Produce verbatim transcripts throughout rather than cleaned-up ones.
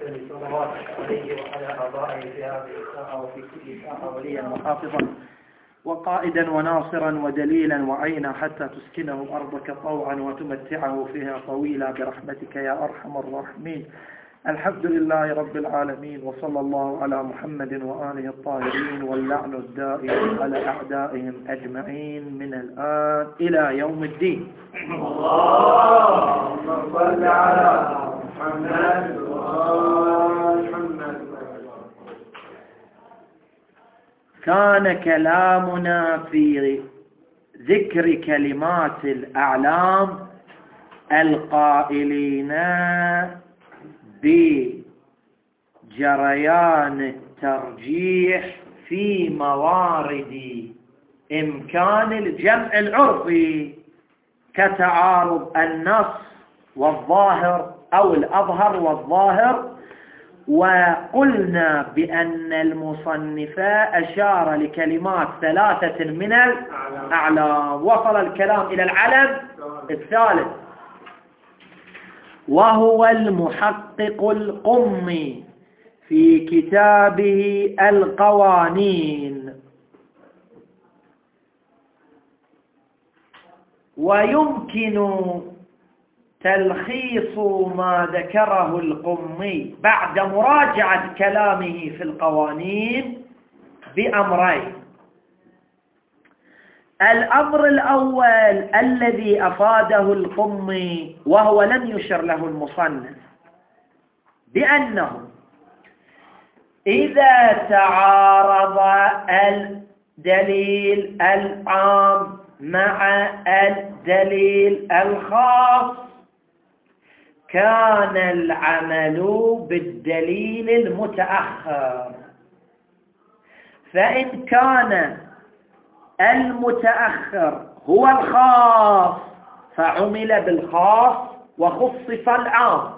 وسلم صلواتك عليه وعلى آبائه في هذه الساعة وفي كل ساعة وليا وحافظا وقائدا وناصرا ودليلا وعينا حتى تسكنه أرضك طوعا وتمتعه فيها طويلا برحمتك يا أرحم الراحمين. الحمد لله رب العالمين، وصلى الله على محمد وآله الطاهرين، واللعن الدائم على أعدائهم أجمعين من الآن إلى يوم الدين. اللهم صل على محمد وآل محمد. كان كلامنا في ذكر كلمات الأعلام القائلين بجريان الترجيح في موارد إمكان الجمع العرفي كتعارض النص والظاهر أو الأظهر والظاهر، وقلنا بأن المصنف أشار لكلمات ثلاثة من الأعلام. وصل الكلام إلى العلم الثالث وهو المحقق القمي في كتابه القوانين. ويمكن تلخيص ما ذكره القمي بعد مراجعة كلامه في القوانين بأمرين. الأمر الأول الذي أفاده القمي وهو لم يشر له المصنف، بأنه إذا تعارض الدليل العام مع الدليل الخاص كان العمل بالدليل المتأخر، فإن كان المتأخر هو الخاص فعمل بالخاص وخصص العام،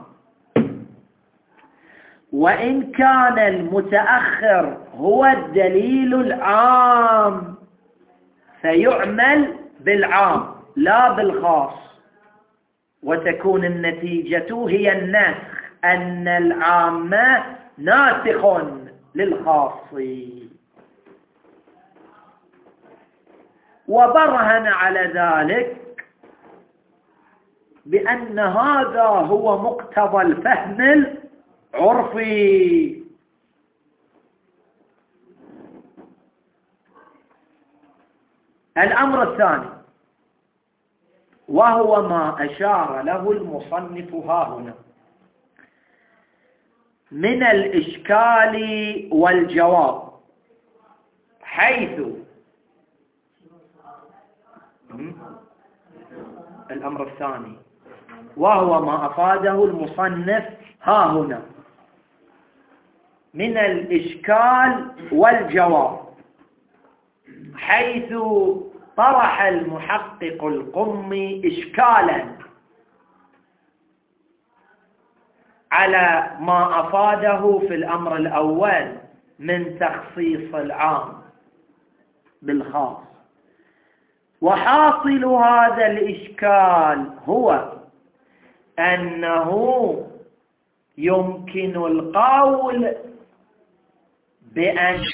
وإن كان المتأخر هو الدليل العام فيعمل بالعام لا بالخاص، وتكون النتيجة هي النسخ، أن العام ناسخ للخاص. وبرهن على ذلك بأن هذا هو مقتضى الفهم العرفي. الأمر الثاني وهو ما أشار له المصنف ها هنا من الإشكال والجواب، حيث الأمر الثاني وهو ما أفاده المصنف ها هنا من الإشكال والجواب، حيث طرح المحقق القمي إشكالا على ما أفاده في الأمر الأول من تخصيص العام بالخاص. وحاصل هذا الإشكال هو أنه يمكن القول بأن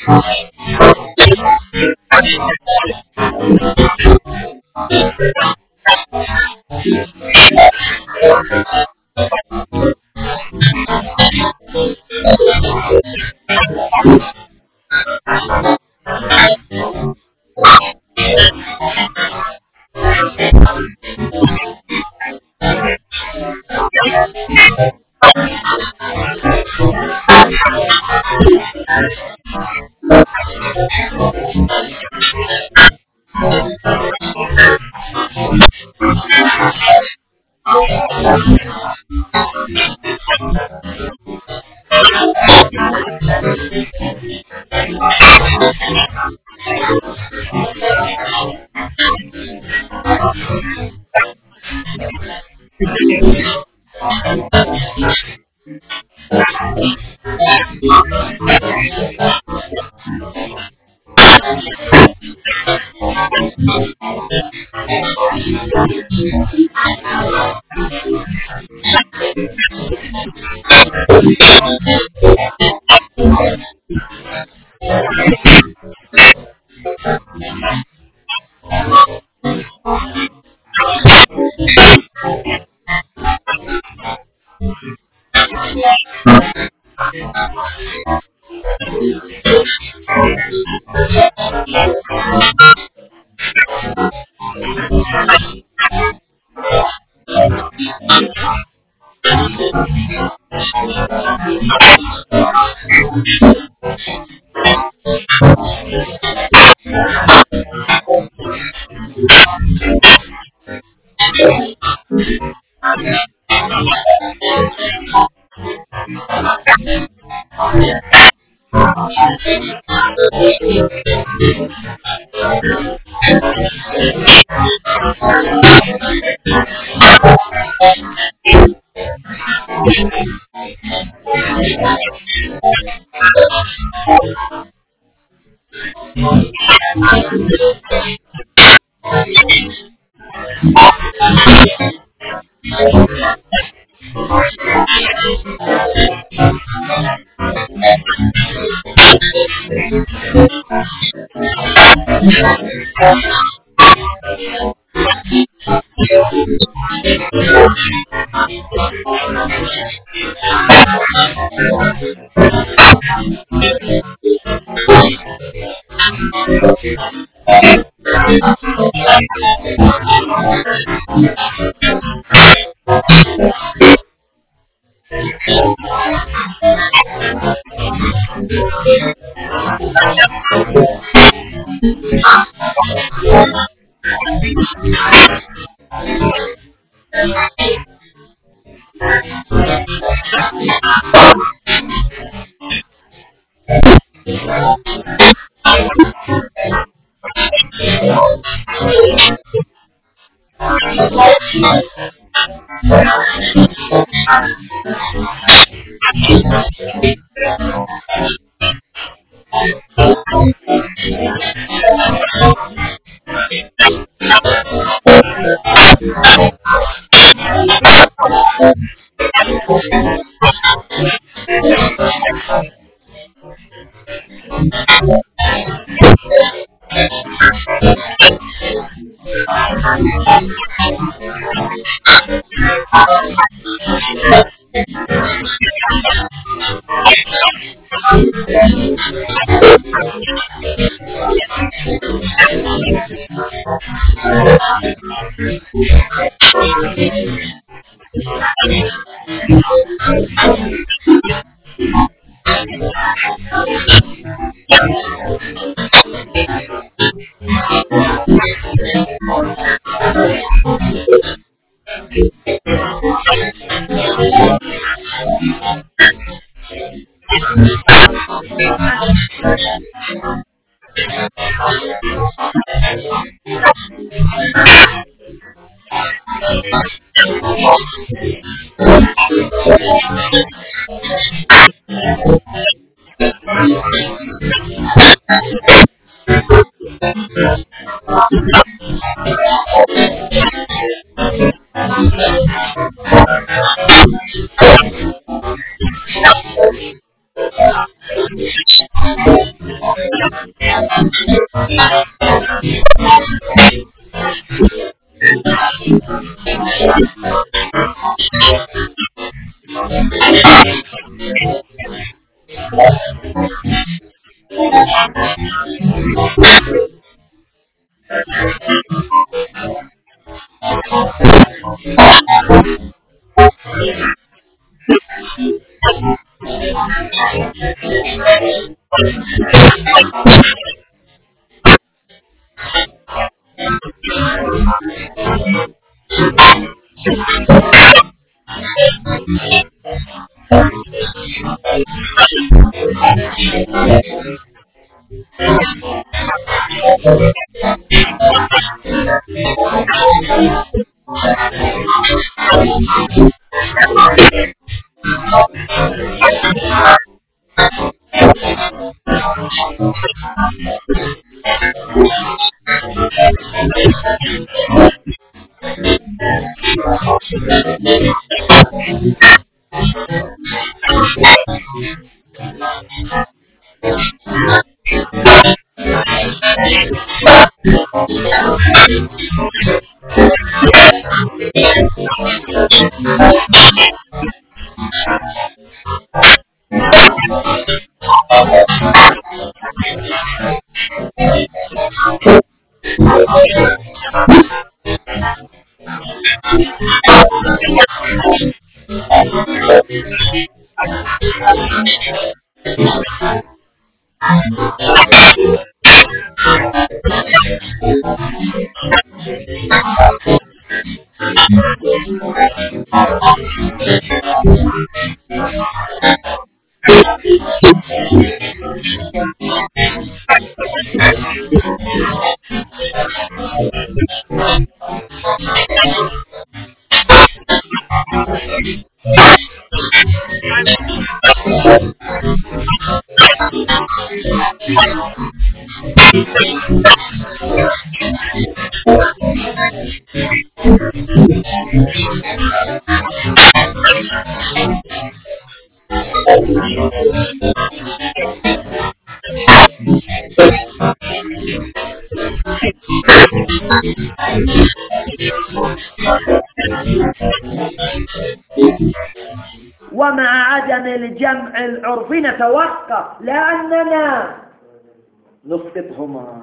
ومع عدم الجمع العرفي نتوقف لأننا نسقطهما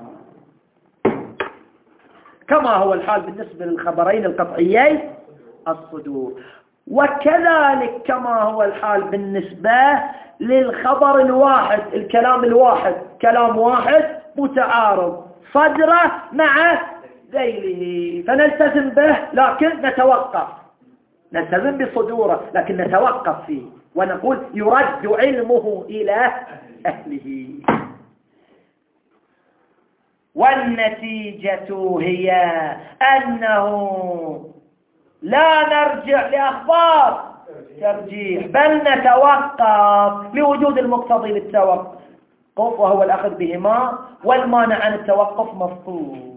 كما هو الحال بالنسبة للخبرين القطعيين الصدور، وكذلك كما هو الحال بالنسبة للخبر الواحد، الكلام الواحد، كلام واحد متعارض صدره مع ذيله فنلتزم به لكن نتوقف، نلتزم بصدوره لكن نتوقف فيه ونقول يرد علمه إلى أهله. والنتيجة هي أنه لا نرجع لأخبار ترجيح بل نتوقف لوجود المقتضي للتوقف وهو الأخذ بهما، والمانع عن التوقف مفقود،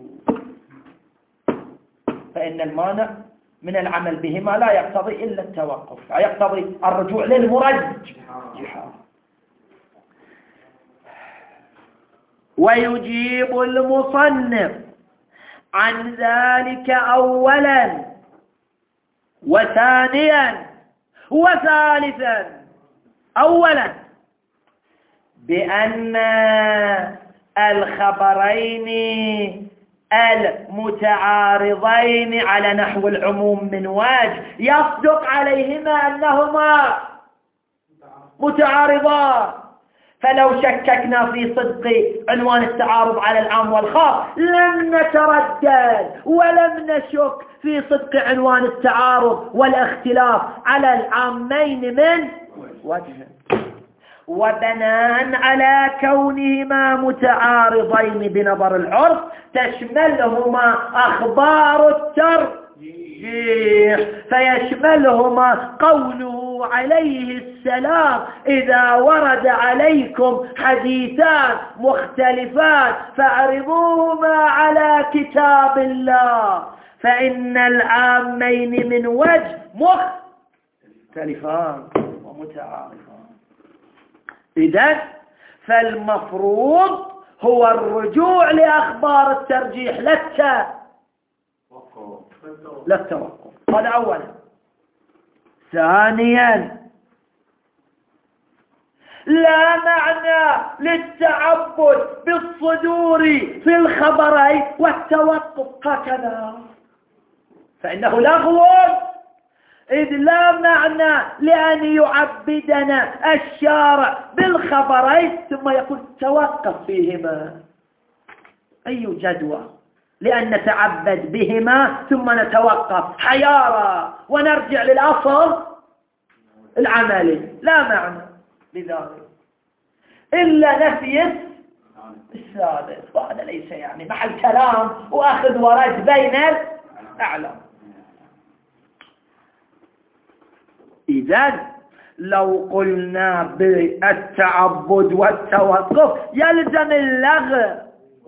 فإن المانع من العمل بهما لا يقتضي إلا التوقف، يقتضي الرجوع للمرجح. ويجيب المصنف عن ذلك أولا وثانيا وثالثا. أولا بأن الخبرين المتعارضين على نحو العموم من وجه يصدق عليهما أنهما متعارضان، فلو شككنا في صدق عنوان التعارض على العام والخاص لم نتردد ولم نشك في صدق عنوان التعارض والاختلاف على العامين من وجه. وبناء على كونهما متعارضين بنظر العرف تشملهما أخبار الترجيح، فيشملهما قوله عليه السلام إذا ورد عليكم حديثان مختلفان فاعرضوهما على كتاب الله فإن العامين من وجه مختلفان ومتعارضان. إذن فالمفروض هو الرجوع لأخبار الترجيح لا التوقف. هذا أولا. ثانيا لا معنى للتعبد بالصدور في الخبرين والتوقف هكذا، فإنه لغو، إذ لا معنى لأن يعبدنا الشارع بالخبرين ثم يقول توقف فيهما. أي جدوى لأن نتعبد بهما ثم نتوقف حيارى ونرجع للأصل العملي؟ لا معنى لذلك إلا نفي السابق، وهذا ليس يعني محل كلام وأخذ ورد بين الأعلام. إذن لو قلنا بالتعبد والتوقف يلزم اللغو،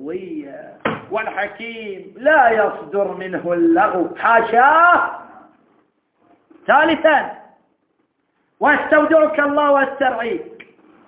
والحكيم لا يصدر منه اللغو حاشاه. ثالثا واستودعك الله واسترعيك.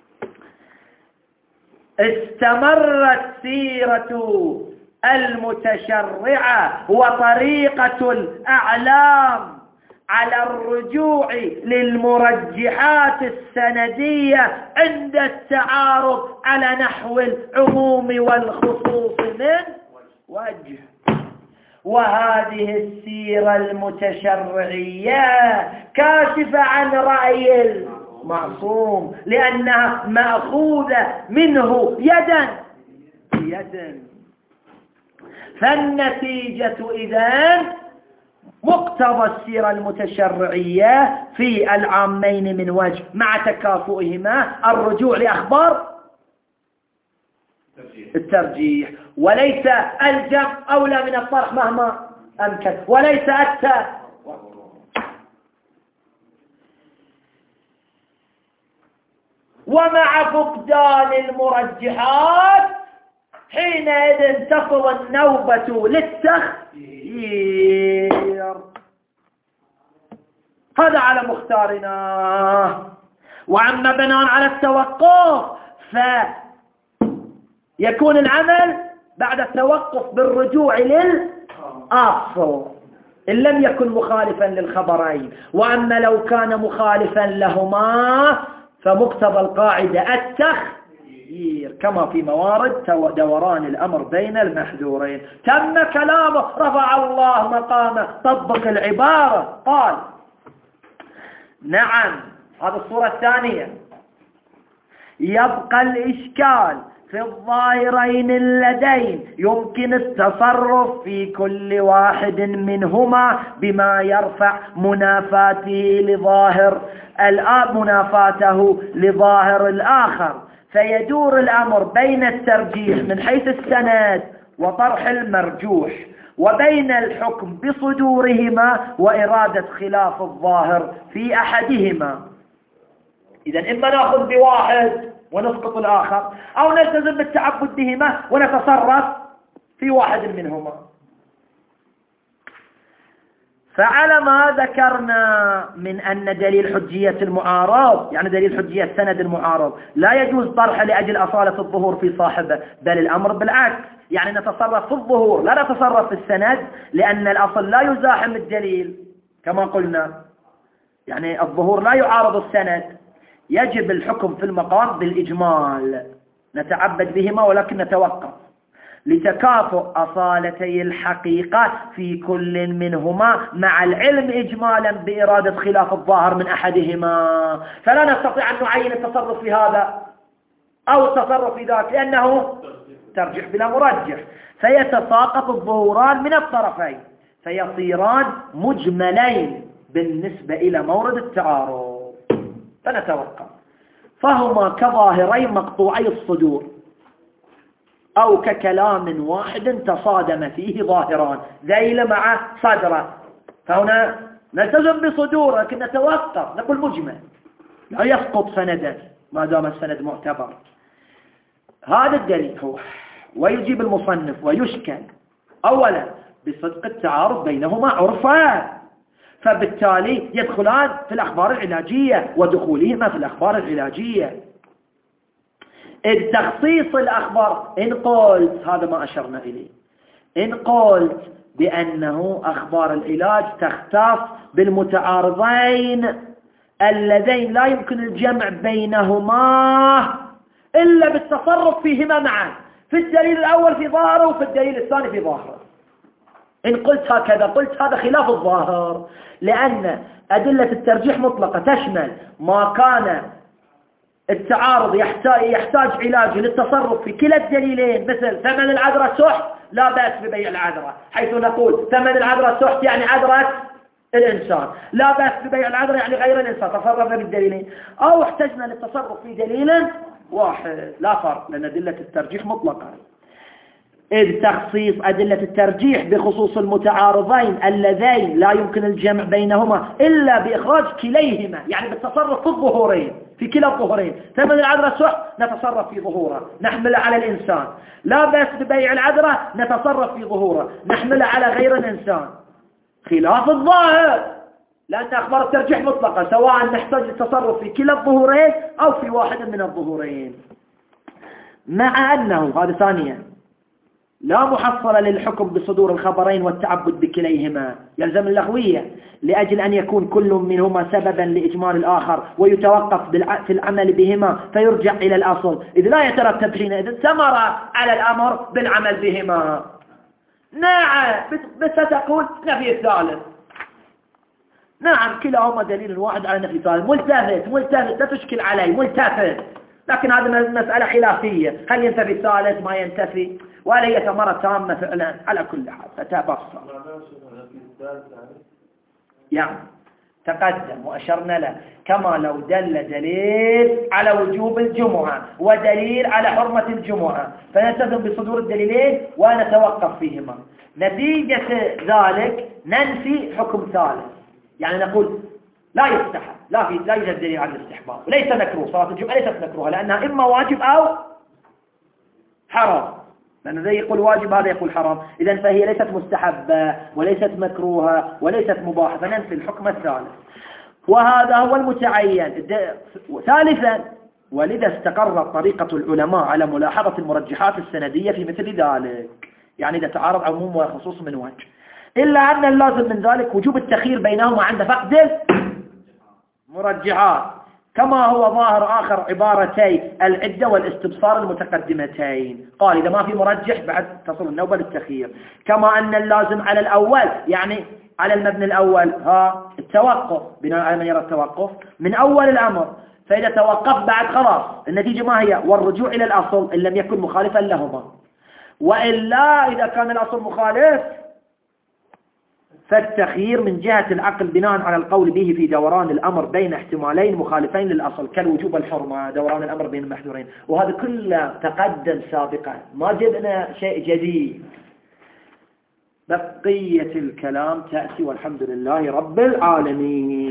استمرت سيرة المتشرعة وطريقة الأعلام على الرجوع للمرجحات السندية عند التعارض على نحو العموم والخصوص من وجه. وهذه السيرة المتشرعية كاشفة عن رأي المعصوم لأنها مأخوذة منه يدا بيد. فالنتيجة إذن مقتضى السيرة المتشرعية في العامين من وجه مع تكافؤهما الرجوع لأخبار الترجيح، وليس الجمع أولى من الطرح مهما أمكن، وليس التاء. ومع فقدان المرجحات حينئذ تصل النوبة للتخيير. هذا على مختارنا. وعما بناء على التوقف فيكون العمل بعد التوقف بالرجوع للأصل إن لم يكن مخالفا للخبرين. وأما لو كان مخالفا لهما فمقتضى القاعدة التخيير كما في موارد دوران الأمر بين المحذورين. تم كلامه، رفع الله مقامه، طبق العبارة، قال نعم. هذه الصورة الثانية. يبقى الإشكال في الظاهرين اللذين يمكن التصرف في كل واحد منهما بما يرفع منافاته لظاهر الآب منافاته لظاهر الآخر، فيدور الأمر بين الترجيح من حيث السند وطرح المرجوح وبين الحكم بصدورهما وإرادة خلاف الظاهر في أحدهما. إذن إما نأخذ بواحد ونسقط الآخر أو نلتزم بالتعبد بهما ونتصرف في واحد منهما. فعلى ما ذكرنا من أن دليل حجية المعارض يعني دليل حجية سند المعارض لا يجوز طرحه لأجل أصالة الظهور في صاحبه، بل الأمر بالعكس، يعني نتصرف في الظهور لا نتصرف في السند، لأن الأصل لا يزاحم الدليل كما قلنا، يعني الظهور لا يعارض السند، يجب الحكم في المقام بالإجمال، نتعبد بهما ولكن نتوقف لتكافؤ أصالتي الحقيقة في كل منهما مع العلم إجمالا بإرادة خلاف الظاهر من أحدهما. فلا نستطيع أن نعين التصرف في هذا أو التصرف في ذاك لأنه ترجح بلا مرجح، فيتساقط الظهوران من الطرفين فيصيران مجملين بالنسبة إلى مورد التعارض، فنتوقف. فهما كظاهرين مقطوعي الصدور أو ككلام واحد تصادم فيه ظاهران ذيل مع صدره، فهنا نلتزم بصدور لكن نتوقف، نقول مجمل لا يسقط سندا ما دام السند معتبر. هذا الدليل هو. ويجيب المصنف ويشكل أولا بصدق التعارض بينهما عرفا، فبالتالي يدخلان في الأخبار العلاجية ودخولهما في الأخبار العلاجية. التخصيص الأخبار إن قلت هذا ما أشرنا إليه، إن قلت بأنه أخبار العلاج تختص بالمتعارضين اللذين لا يمكن الجمع بينهما إلا بالتصرف فيهما معا، في الدليل الأول في ظاهره وفي الدليل الثاني في ظاهره. إن قلت هكذا قلت هذا خلاف الظاهر، لأن أدلة الترجيح مطلقة تشمل ما كان التعارض يحتاج, يحتاج علاج للتصرف في كلا الدليلين، مثل ثمن العذرة سحت لا بأس ببيع العذرة، حيث نقول ثمن العذرة سحت يعني عذرة الإنسان، لا بأس ببيع العذرة يعني غير الإنسان، تصرفنا بالدليلين. أو احتجنا للتصرف في دليل واحد لا فرق، لأن أدلة الترجيح مطلقة. إذ تخصيص أدلة الترجيح بخصوص المتعارضين اللذين لا يمكن الجمع بينهما إلا بإخراج كليهما، يعني بالتصرف في الظهورين في كلا الظهورين. ثمن العذرة سحت نتصرف في ظهوره نحمله على الإنسان، لا بأس ببيع العذرة نتصرف في ظهوره نحمله على غير الإنسان، خلاف الظاهر لأن أخبار الترجيح مطلقة سواء نحتاج التصرف في كلا الظهورين أو في واحد من الظهورين. مع أنه هذا ثانيا لا محصل للحكم بصدور الخبرين والتعبد بكليهما، يلزم اللغوية لأجل أن يكون كل منهما سببا لإجمال الآخر ويتوقف في العمل بهما فيرجع إلى الأصل، إذ لا يترتب حينئذ ثمرة على الأمر بالعمل بهما. نعم، بس تقول نفي الثالث. نعم، كلاهما دليل واحد على نفي الثالث. ملتفت ملتفت لا تشكل علي، ملتفت، لكن هذه مسألة خلافية، هل ينتفي الثالث ما ينتفي، وهل هي ثمرة تامة فعلا؟ على كل حال فتبصر. يعني تقدم وأشرنا له كما لو دل دليل على وجوب الجمعة ودليل على حرمة الجمعة فنلتزم بصدور الدليلين ونتوقف فيهما. نتيجة ذلك ننفي حكم ثالث، يعني نقول لا يستحب، لا في لا يوجد دليل على الاستحباب، وليس مكروه، صلاة الجمعة ليست مكروهة لأنها إما واجب أو حرام، لأن ذي يقول واجب هذا يقول حرام، إذن فهي ليست مستحبة وليست مكروهة وليست مباحة، فننفي الحكم الثالث، وهذا هو المتعين. ثالثا، ولذا استقرت طريقة العلماء على ملاحظة المرجحات السندية في مثل ذلك، يعني إذا تعارض عموم وخصوص من وجه، إلا أن اللازم من ذلك وجوب التخيير بينهما عند فقد المرجحات، كما هو ظاهر آخر عبارتي العدة والاستبصار المتقدمتين. قال إذا ما في مرجح بعد تصل النوبة للتخيير، كما أن اللازم على الأول يعني على المبني الأول ها التوقف، بناء على من يرى التوقف من أول الأمر، فإذا توقف بعد خلاص النتيجة ما هي؟ والرجوع إلى الأصل إن لم يكن مخالفا لهما، وإلا إذا كان الأصل مخالف فالتخيير من جهة العقل بناء على القول به في دوران الأمر بين احتمالين مخالفين للأصل كالوجوب والحرمة، دوران الأمر بين المحذورين، وهذا كله تقدم سابقا، ما جبنا شيء جديد. بقية الكلام تأتي والحمد لله رب العالمين.